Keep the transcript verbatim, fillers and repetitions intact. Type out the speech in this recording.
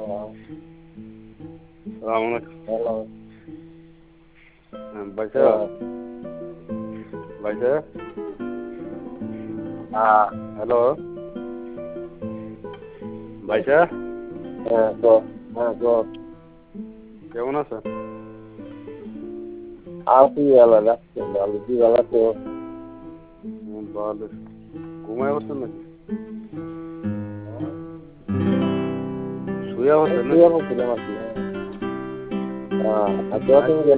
Hello. বাইসা বাইসা হ্যাঁ। হ্যালো বাইসা হ্যাঁ তো হ্যাঁ তো কেমন আছেন? আছি ভালো লাগছে ভালো কি ভালো তো ভালো। ঘুমায় বসছেন নাকি? শুয়ে বসছেন নাকি? শুয়ে বলছিলাম আর কি। হ্যাঁ আর তো তুমি